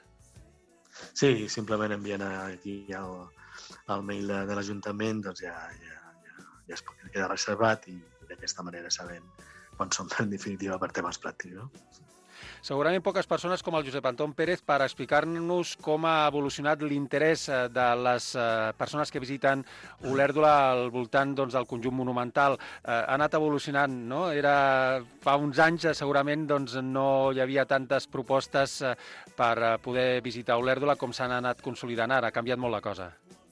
Sí, simplement enviant aquí el, el mail de, de l'Ajuntament, doncs ja, ja, ja, ja es pot quedar reservat i d'aquesta manera sabem quan som en definitiva per temes pràctics, no? Segurament poques persones com el Josep Anton Pérez per explicar-nos com ha evolucionat l'interès de les persones que visiten Olèrdola al voltant doncs, del conjunt monumental. Ha anat evolucionant, no? Era, fa uns anys segurament doncs, no hi havia tantes propostes per poder visitar Olèrdola com s'han anat consolidant ara. Ha canviat molt la cosa.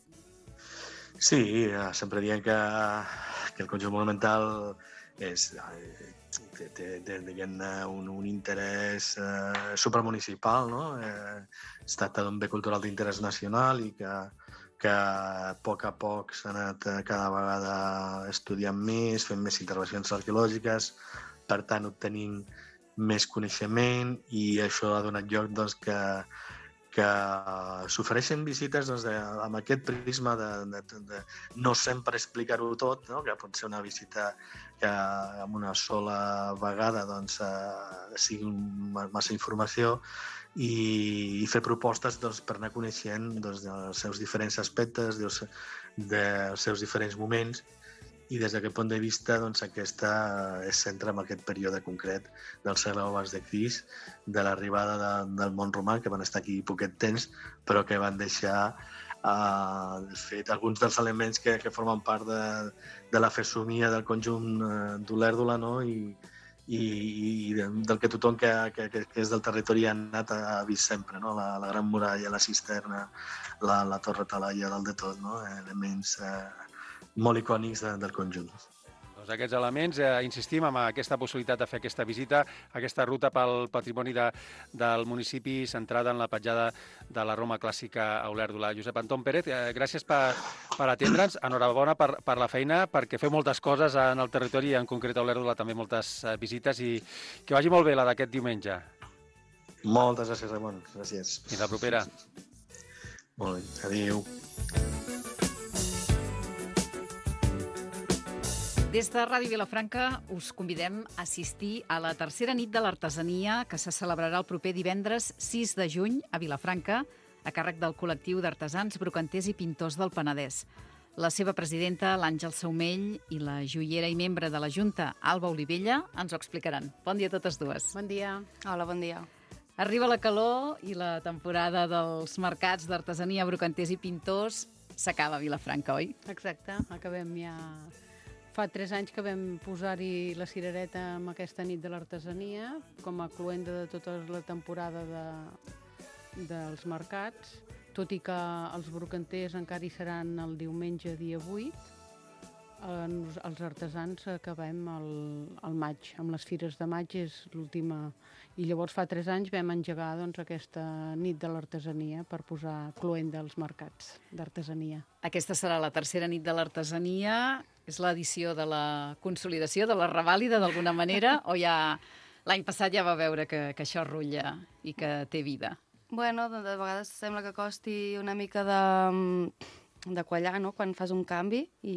Sí, sempre diem que, que el conjunt monumental és... té, té, té un, un interès eh, supramunicipal, no? Eh, es tracta d'un bé cultural d'interès nacional i que, que a poc a poc s'ha anat cada vegada estudiant més, fent més intervencions arqueològiques, per tant obtenint més coneixement i això ha donat lloc doncs, que, que s'ofereixen visites doncs, de, amb aquest prisma de, de, de no sempre explicar-ho tot, no? Que pot ser una visita que amb una sola vegada doncs, eh, sigui un, massa informació i, i fer propostes doncs, per anar coneixent doncs, els seus diferents aspectes, dels, dels seus diferents moments i des d'aquest punt de vista doncs, aquesta es centra en aquest període concret del segle abans de Crist, de l'arribada de, del món romà, que van estar aquí poquet temps, però que van deixar Uh, de fet, alguns dels elements que, que formen part de, de la fesomia del conjunt uh, d'Olèrdola, no? I, i, i del que tothom que, que, que és del territori ha anat ha vist sempre, no? La, la gran muralla, la cisterna, la, la torre talaia, dalt de tot, no? Elements uh, molt icònics de, del conjunt. Doncs aquests elements, eh, insistim en aquesta possibilitat de fer aquesta visita, aquesta ruta pel patrimoni de, del municipi centrada en la petjada de la Roma clàssica a Olèrdola. Josep Anton Pérez, eh, gràcies per, per atendre'ns, enhorabona per, per la feina, perquè feu moltes coses en el territori, en concret a Olèrdola també moltes eh, visites, i que vagi molt bé la d'aquest diumenge. Moltes gràcies, Ramon. Gràcies. Fins la propera. Molt bé. Adéu. Des de Ràdio Vilafranca us convidem a assistir a la tercera nit de l'artesania que se celebrarà el proper divendres sis de juny a Vilafranca, a càrrec del col·lectiu d'artesans, brocanters i pintors del Penedès. La seva presidenta, l'Àngel Saumell, i la joiera i membre de la Junta, Alba Olivella, ens ho explicaran. Bon dia a totes dues. Bon dia. Hola, bon dia. Arriba la calor i la temporada dels mercats d'artesania, brocanters i pintors. s'acaba a Vilafranca, oi? Exacte, acabem ja... Fa tres anys que vam posar-hi la cirereta amb aquesta nit de l'artesania, com a cloenda de tota la temporada de, dels mercats, tot i que els brocanters encara hi seran el diumenge dia vuit, eh, els artesans acabem el, el maig, amb les fires de maig és l'última. I llavors fa tres anys vam engegar doncs, aquesta nit de l'artesania per posar cloenda als mercats d'artesania. Aquesta serà la tercera nit de l'artesania. És l'edició de la consolidació, de la revàlida, d'alguna manera, o ja l'any passat ja va veure que, que això rutlla i que té vida? Bueno, de, de vegades sembla que costi una mica de, de quallar, no?, quan fas un canvi i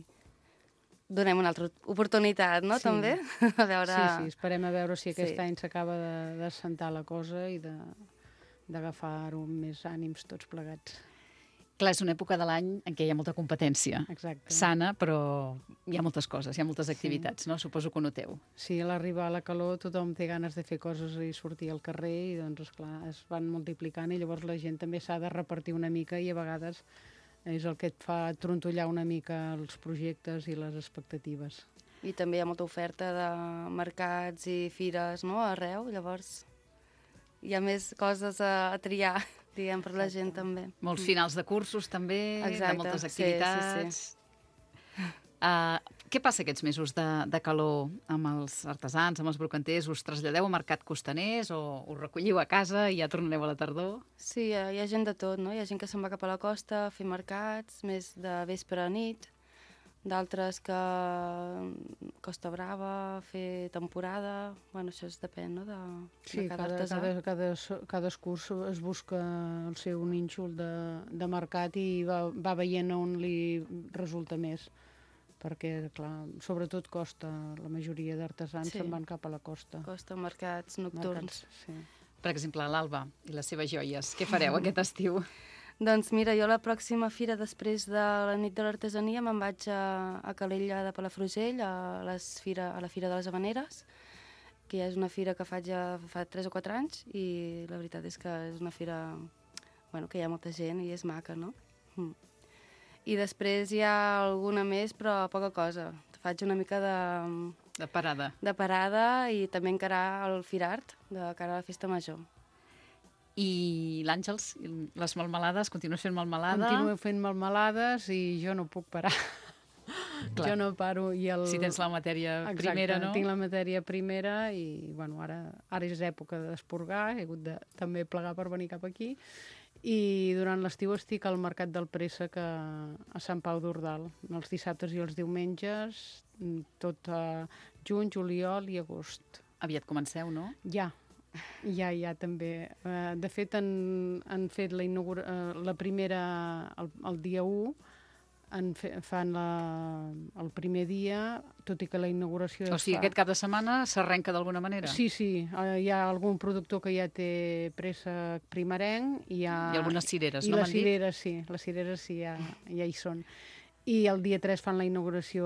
donem una altra oportunitat, no?, sí. també. A veure... Sí, sí, esperem a veure si aquest sí. any s'acaba de, de sentar la cosa i d'agafar-ho amb més ànims tots plegats. Clar, és una època de l'any en què hi ha molta competència. Exacte. Sana, però hi ha moltes coses, hi ha moltes activitats, sí. No? Suposo que ho noteu. Sí, a l'arribar a la calor tothom té ganes de fer coses i sortir al carrer i doncs, esclar, es van multiplicant i llavors la gent també s'ha de repartir una mica i a vegades és el que et fa trontollar una mica els projectes i les expectatives. I també hi ha molta oferta de mercats i fires, no?, arreu, llavors hi ha més coses a, a triar, diguem, per la Exacte. Gent també. Molts finals de cursos també, Exacte. De moltes activitats. Sí, sí, sí. Uh, què passa aquests mesos de, de calor amb els artesans, amb els brocanters? Us traslladeu a mercat costaners o us recolliu a casa i ja tornareu a la tardor? Sí, hi ha, hi ha gent de tot, no? Hi ha gent que se'n va cap a la costa a fer mercats, més de vespre a nit, d'altres que Costa Brava, fer temporada... Bueno, això es depèn, no?, de, sí, de cada, cada artesà. Cada, cada, cadascú es busca el seu nínxol de, de mercat i va, va veient on li resulta més. Perquè, clar, sobretot costa, la majoria d'artesans sí. se'n van cap a la costa. Costa, mercats nocturns. Mercats, sí. Per exemple, l'Alba i les seves joies. Què fareu aquest estiu? Doncs mira, jo la pròxima fira després de la nit de l'artesania me'n vaig a, a Calella de Palafrugell, a, les fira, a la Fira de les Havaneres, que és una fira que faig ja fa tres o quatre anys i la veritat és que és una fira bueno, que hi ha molta gent i és maca, no? Mm. I després hi ha alguna més, però poca cosa. Faig una mica de... De parada. De parada i també encarar el Firart, de cara a la Festa Major. I l'Àngels, les melmelades, continues fent melmelada? Continuo fent melmelades i jo no puc parar. Clar. Jo no paro. I el... Si tens la matèria Exacte, primera, no? tinc la matèria primera i bueno, ara, ara és època d'esporgar, he hagut de també plegar per venir cap aquí. I durant l'estiu estic al Mercat del Préssec a, a Sant Pau d'Ordal, els dissabtes i els diumenges, tot a juny, juliol i agost. Aviat comenceu, no? Ja. Ja, ja, també. Uh, de fet, han, han fet la, inaugura, uh, la primera, el, el dia u, en fe, fan la, el primer dia, tot i que la inauguració... O sigui, fa... aquest cap de setmana s'arrenca d'alguna manera? Sí, sí. Uh, hi ha algun productor que ja té préssec primerenc. I, ha... I algunes cireres, I no m'han dit? I les cireres, sí. Les cireres sí, ja, ja hi són. I el dia tres fan la inauguració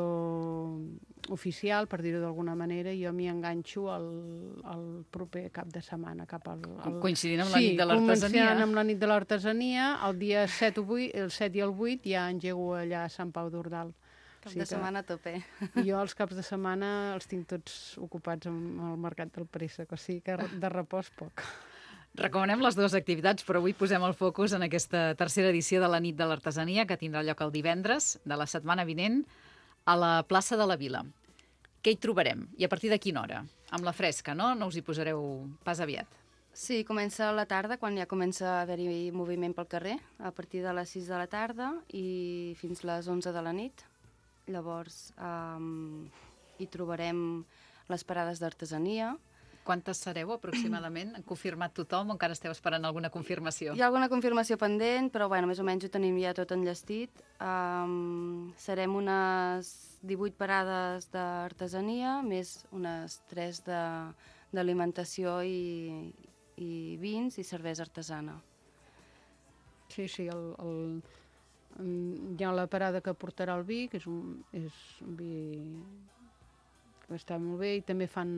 oficial, per dir-ho d'alguna manera, i jo m'hi enganxo el, el proper cap de setmana. Cap al, al... Coincidint amb la sí, nit de l'artesania. Sí, començant amb la nit de l'artesania, el dia set, o vuit, el set i el vuit ja engego allà a Sant Pau d'Ordal. Cap o sigui de setmana a tope. Jo els caps de setmana els tinc tots ocupats amb el Mercat del Préssec, o sigui que de repòs poc. Recomanem les dues activitats, però avui posem el focus en aquesta tercera edició de la nit de l'artesania, que tindrà lloc el divendres de la setmana vinent a la plaça de la Vila. Què hi trobarem? I a partir de quina hora? Amb la fresca, no? No us hi posareu pas aviat. Sí, comença a la tarda, quan ja comença a haver-hi moviment pel carrer, a partir de les sis de la tarda i fins les onze de la nit. Llavors, um, hi trobarem les parades d'artesania. Quantes sereu, aproximadament? Han confirmat tothom o encara esteu esperant alguna confirmació? Hi ha alguna confirmació pendent, però bueno, més o menys ho tenim ja tot enllestit. Um, serem unes divuit parades d'artesania, més unes tres d'alimentació i, i vins i cervesa artesana. Sí, sí, el, el, hi ha la parada que portarà el vi, que és un, és un vi que està molt bé, i també fan...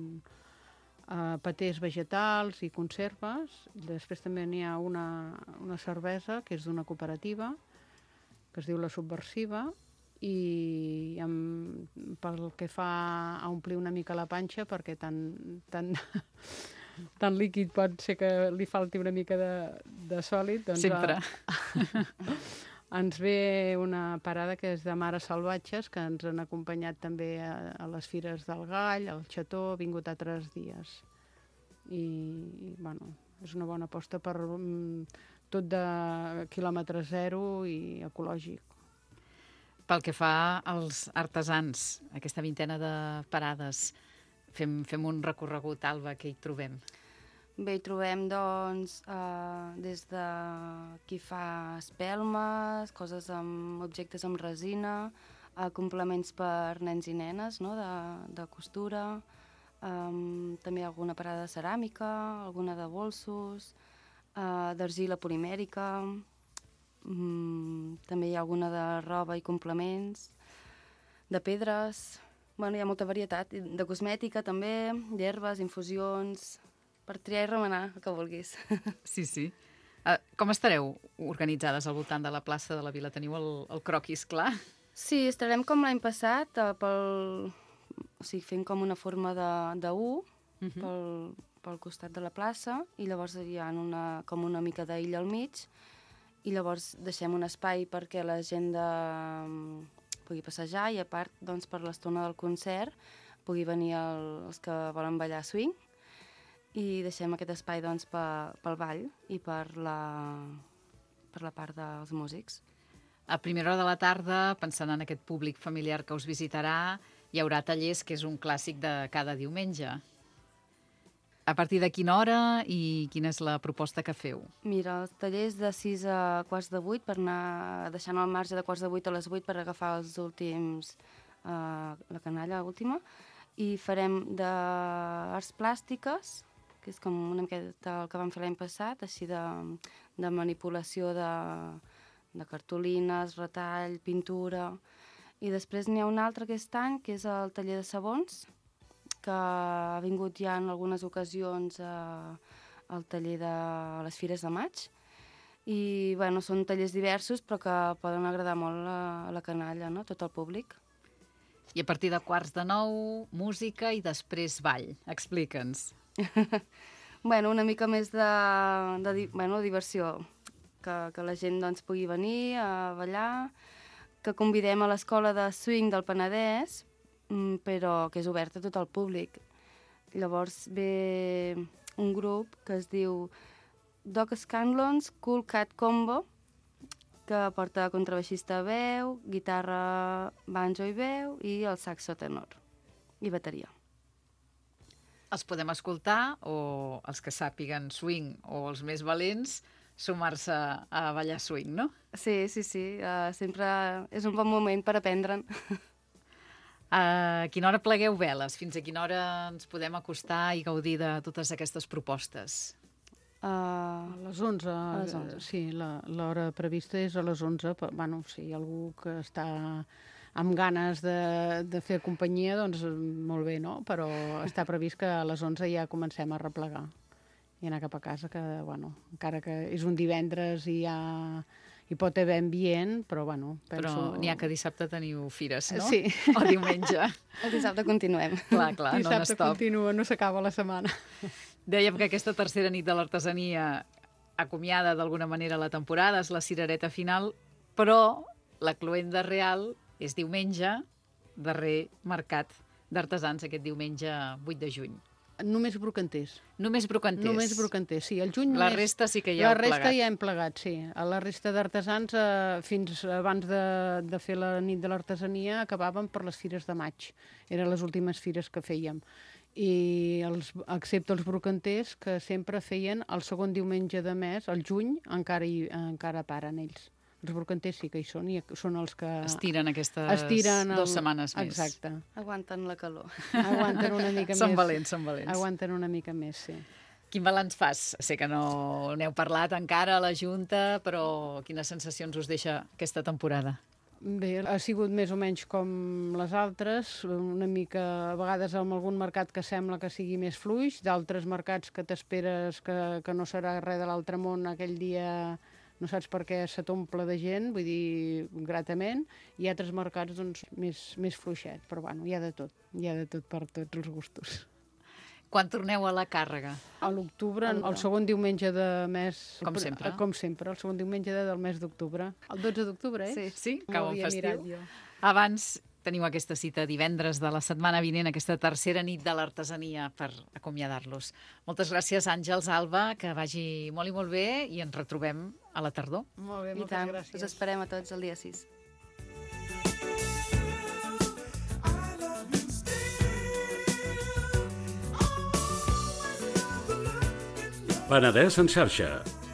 Uh, patés vegetals i conserves. Després també n'hi ha una, una cervesa que és d'una cooperativa que es diu La Subversiva, i amb, pel que fa a omplir una mica la panxa, perquè tan, tan, tan líquid pot ser que li falti una mica de, de sòlid. Doncs, Sempre. A, ens ve una parada que és de Mares Salvatges, que ens han acompanyat també a, a les Fires del Gall, al Xató, ha vingut a tres dies. I, i bueno, és una bona aposta per um, tot de quilòmetre zero i ecològic. Pel que fa als artesans, aquesta vintena de parades, fem, fem un recorregut, Alba, què hi trobem? Bé, hi trobem, doncs, eh, des de qui fa espelmes, coses amb objectes amb resina, eh, complements per nens i nenes, no?, de, de costura, eh, també alguna parada de ceràmica, alguna de bolsos, eh, d'argila polimèrica, mm, també hi ha alguna de roba i complements, de pedres, bueno, hi ha molta varietat, de cosmètica també, d'herbes, infusions, per triar i remenar, el que vulguis. Sí, sí. Uh, com estareu organitzades al voltant de la plaça de la Vila? Teniu el, el croquis clar? Sí, estarem com l'any passat, uh, pel, o sigui, fent com una forma de, de U, uh -huh. pel, pel costat de la plaça, i llavors hi ha una, com una mica d'illa al mig, i llavors deixem un espai perquè la gent de, um, pugui passejar, i a part, doncs, per l'estona del concert, pugui venir el, els que volen ballar swing, i deixem aquest espai, doncs, per, pel ball i per la, per la part dels músics. A primera hora de la tarda, pensant en aquest públic familiar que us visitarà, hi haurà tallers, que és un clàssic de cada diumenge. A partir de quina hora i quina és la proposta que feu? Mira, els tallers de sis a quarts de vuit, per anar deixant el marge de quarts de vuit a les vuit per agafar els últims, eh, la canalla última, i farem d'arts plàstiques, que és com una miqueta el que vam fer l'any passat, així de, de manipulació de, de cartolines, retall, pintura. I després n'hi ha un altre aquest any, que és el taller de sabons, que ha vingut ja en algunes ocasions eh, al taller de les Fires de Maig. I, bueno, són tallers diversos, però que poden agradar molt a la canalla, no?, tot el públic. I a partir de quarts de nou, música i després ball. Explica'ns. Bueno, una mica més de, de bueno, diversió, que, que la gent, doncs, pugui venir a ballar, que convidem a l'Escola de Swing del Penedès, però que és oberta a tot el públic. Llavors ve un grup que es diu Doc Scanlons Cool Cat Combo, que porta contrabaixista a veu, guitarra, banjo i veu, i el saxo tenor i bateria. Els podem escoltar, o els que sàpiguen swing, o els més valents, sumar-se a ballar swing, no? Sí, sí, sí. Uh, sempre és un bon moment per aprendre'n. A quina hora plegueu veles? Fins a quina hora ens podem acostar i gaudir de totes aquestes propostes? Uh, a les onze. A les onze. Sí, l'hora prevista és a les onze. Però, bueno, si hi ha algú que està amb ganes de, de fer companyia, doncs molt bé, no? Però està previst que a les onze ja comencem a replegar i anar cap a casa, que, bueno, encara que és un divendres i ja hi pot haver ambient, però, bueno, penso... Però n'hi ha que dissabte teniu fires, no? Sí. O diumenge. El dissabte continuem. Clar, clar, dissabte non-stop. continua, no s'acaba la setmana. Dèiem que aquesta tercera nit de l'artesania acomiada d'alguna manera la temporada, és la cirereta final, però la cloenda real és diumenge, darrer mercat d'artesans, aquest diumenge vuit de juny. Només brocanters. Només brocanters. Només brocanters, sí. El juny la només... resta sí que ja la heu resta plegat. ja hem plegat, sí. A la resta d'artesans, eh, fins abans de, de fer la nit de l'artesania, acabàvem per les Fires de Maig. Eren les últimes fires que fèiem. I els, excepte els brocanters, que sempre feien el segon diumenge de mes, el juny, encara, hi, encara paren ells. Els brocanters sí que hi són, i són els que... Estiren aquestes estiren el... dues setmanes més. Exacte. Aguanten la calor. Aguanten una mica són més. Són valents, són valents. Aguanten una mica més, sí. Quin balanç fas? Sé que no n'heu parlat encara a la Junta, però quines sensacions us deixa aquesta temporada? Bé, ha sigut més o menys com les altres, una mica, a vegades amb algun mercat que sembla que sigui més fluix, d'altres mercats que t'esperes que, que no serà res de l'altre món aquell dia no saps per què se t'omple de gent, vull dir, gratament, i altres mercats doncs, més, més fluixet, però bueno, hi ha de tot, hi ha de tot per tots els gustos. Quan torneu a la càrrega? A l'octubre, el segon diumenge de mes... Com sempre. Com sempre, el segon diumenge del mes d'octubre. El dotze d'octubre, eh? Sí, sí, que bon havia festiu. mirat jo. Abans teniu aquesta cita divendres de la setmana vinent, aquesta tercera nit de l'artesania per acomiadar-los. Moltes gràcies, Àngels, Alba, que vagi molt i molt bé i ens retrobem a la tardor. Molt bé, I moltes tant, gràcies. us esperem a tots el dia sis. Penedès en xarxa.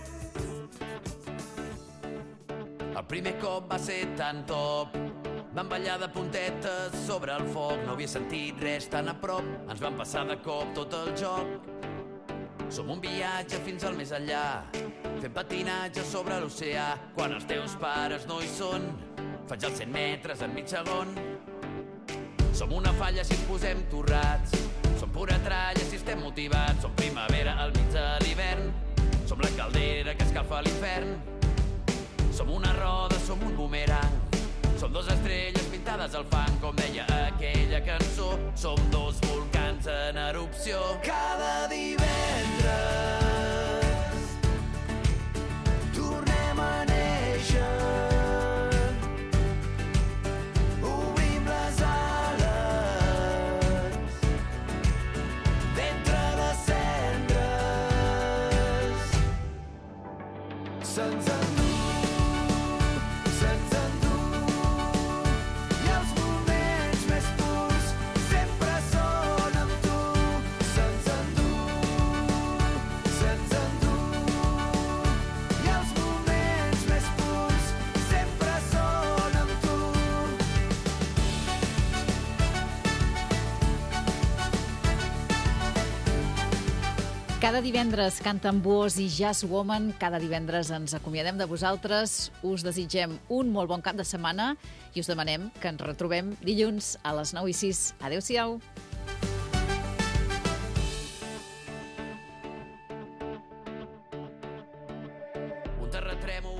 El primer cop va ser tan top. Vam ballar de puntetes sobre el foc. No havia sentit res tan a prop. Ens van passar de cop tot el joc. Som un viatge fins al més enllà, fent patinatge sobre l'oceà. Quan els teus pares no hi són, faig els cent metres en mig segon. Som una falla si ens posem torrats, som pura tralla si estem motivats. Som primavera al mig de l'hivern, som la caldera que escalfa l'infern. Som una roda, som un bumerang, som dos estrelles pintades al fang, com deia aquella cançó. Som dos volcans en erupció. Cada divendres tornem a néixer. Obrim les ales d'entre les cendres. Se'ns endú, se'ns endú, i els moments més purs sempre són amb tu. Se'ns endú, se'ns endú, i els moments més purs sempre són amb tu. Cada divendres canten Buos i Jazz Woman. Cada divendres ens acomiadem de vosaltres. Us desitgem un molt bon cap de setmana i us demanem que ens retrobem dilluns a les nou i sis. Adéu-siau. Un terratrèmol